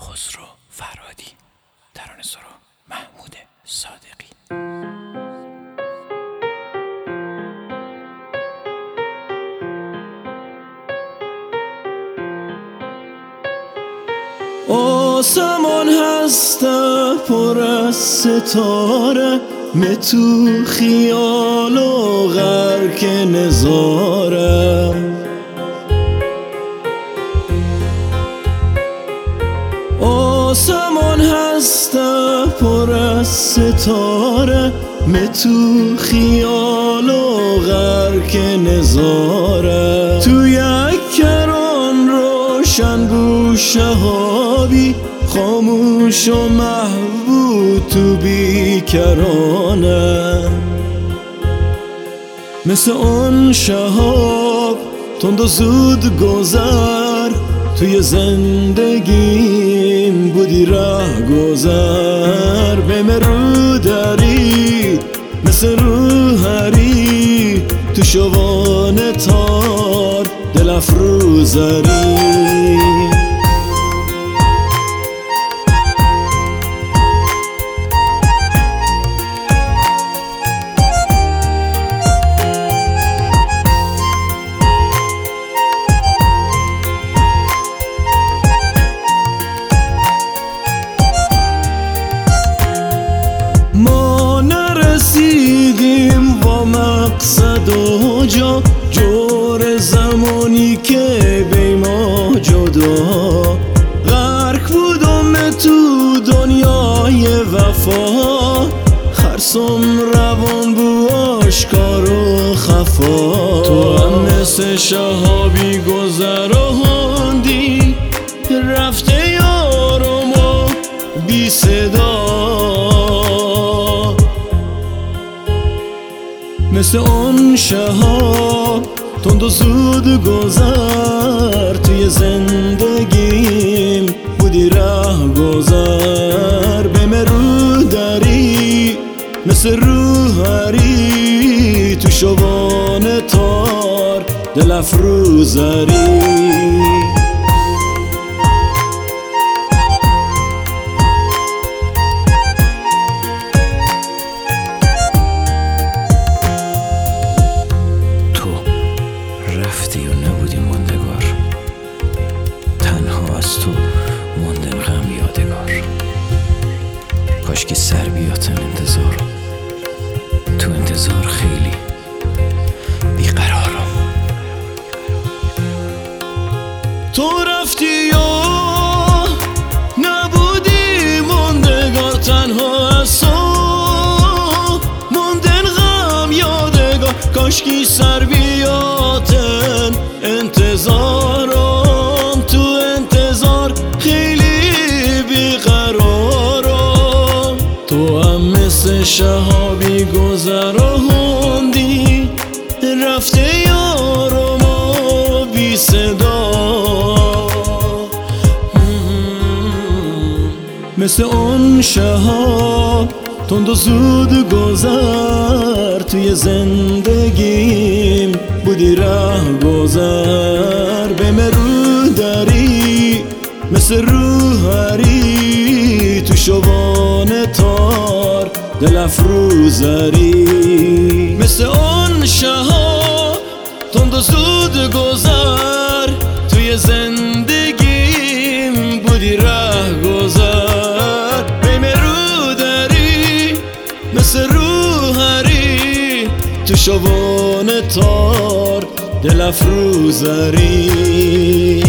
خسرو فرهادی، ترانه‌سرا محمود صادقی. آسمان هست پر از ستاره، تو خیال و غرق نظاره. آسمان هست پر از ستاره، تو خیال و غرق نظاره. تو یک کران روشن بو شهابی، خاموش و محبوب تو بیکرانه. مثل اون شهاب تند و زود گذر، توی زندگیم بودی ره گذر. بهم رو داری مثل روحری، تو شوان تار دل افروزری. ما نرسیدیم با مقصد و جا، جور زمانی که بی ما جدا. غرق بودم تو دنیای وفا، خرسم روان بو آشکار و خفا. تو هم مثل شهابی گذراندی، رفته یارم و بی صدا. مثل اون شهاب تند و زود گذر، توی زندگیم بودی ره گذر. بهم رو داری مثل روحری، تو شوان تار دل افروزری. رفتی و نبودی ماندگار، تنها از تو موندن غم یادگار. کاش که سر بیاتن انتظار، تو انتظار خیلی بیقرارم. تو رفتی و نبودی ماندگار، تنها از تو موندن غم یادگار. کاش که سر بیاتن انتظارم، تو انتظار خیلی بیقرارم. تو هم مثل شهابی گذراندی، رفته یارم و بی صدا. مثل اون شهاب تند و زود گذر، توی زندگیم بودی ره گذر. بهم رو داری مثل روحری، تو شوان تار دل افروزری. مثل اون شهاب تند و زود گذر، توی زندگیم بودی ره گذر. بهم رو داری مثل روحری، تو شوان تار دل افروزری.